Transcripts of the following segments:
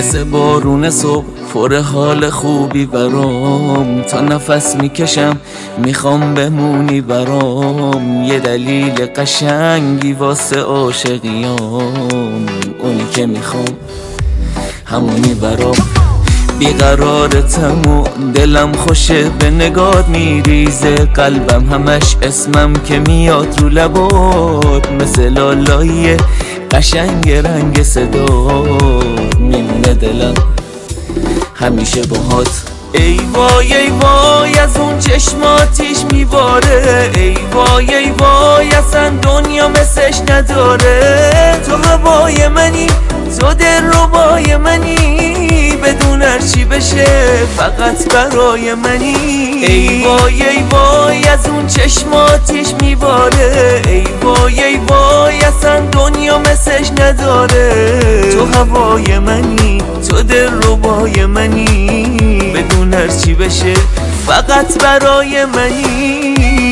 مثل بارون صبح پر حال خوبی برام، تا نفس میکشم میخوام بمونی برام. یه دلیل قشنگی واسه عاشقیام، اونی که میخوام همونی برام. بیقرارتم و دلم خوشه به نگات میریزه، قلبم همش اسمم که میاد رو لبات، مثل لالایی قشنگ رنگ صدات میمونه دلم همیشه باهات. ای وای ای وای از اون چشماتیش میباره، ای وای ای وای اصلا دنیا مثلش نداره. تو هوای منی، تو دلربای منی، بدون هرچی بشه فقط برای منی. ای وای ای وای از اون چشماتیش میباره، ای وای ای وای اصلا دنیا مثلش نداره. تو هوای منی، تو دلربای منی، بدون هرچی بشه فقط برای منی.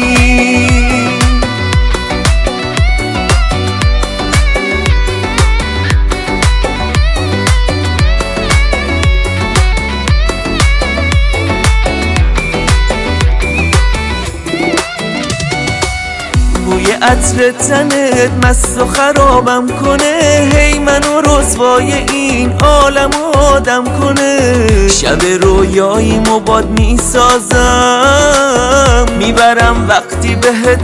بوی عطر تنت مست و خرابم کنه، هی منو رسوای این عالم آدم کنه. شب رویاییمو باد میسازم، میبرم وقتی بهت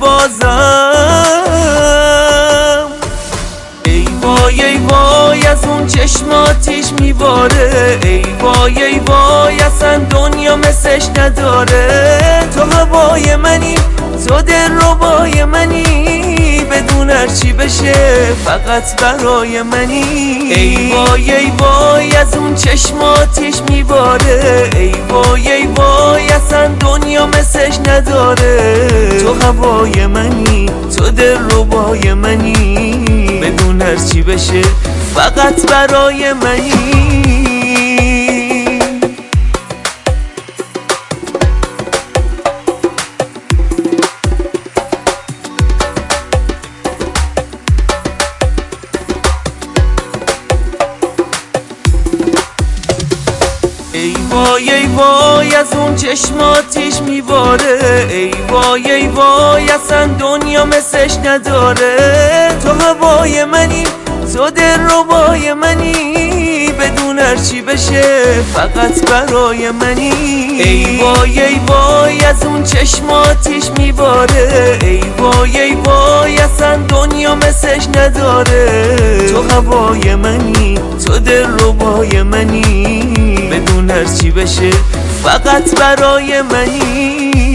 میبازم. ای وای ای وای از اون چشماتیش میباره، ای وای ای وای اصلا دنیا مثلش نداره. تو هوای منی، تو دلربای منی، بدون هرچی بشه فقط برای منی. ای وای ای وای از اون چشماتیش میباره، ای وای ای وای اصلا دنیا مثلش نداره. تو هوای منی، تو دلربای منی، بدون هرچی بشه فقط برای منی. ای وای ای وای از اون چشماتیش میباره، ای وای ای وای اصلا دنیا مثلش نداره. تو هوای منی، تو دلربای منی، بدون هرچی بشه فقط برای منی. ای وای ای وای از اون چشماتیش میباره، ای وای ای وای اصلا دنیا مثلش نداره. تو هوای منی، تو دلربای منی، بدون هرچی بشه فقط برای منی.